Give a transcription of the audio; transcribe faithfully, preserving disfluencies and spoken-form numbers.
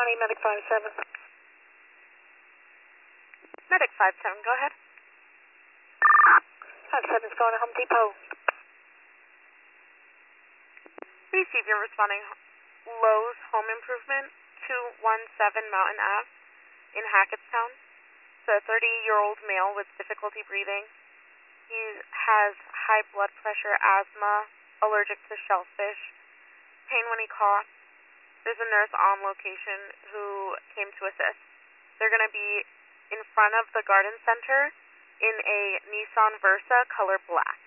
County, Medic five seven. Medic five seven, go ahead. five seven's going to Home Depot. Receive, you're responding Lowe's Home Improvement, two one seven Mountain Ave in Hackettstown. It's a thirty-year-old male with difficulty breathing. He has high blood pressure, asthma, allergic to shellfish, pain when he coughs. There's a nurse on location who came to assist. They're going to be in front of the garden center in a Nissan Versa color black.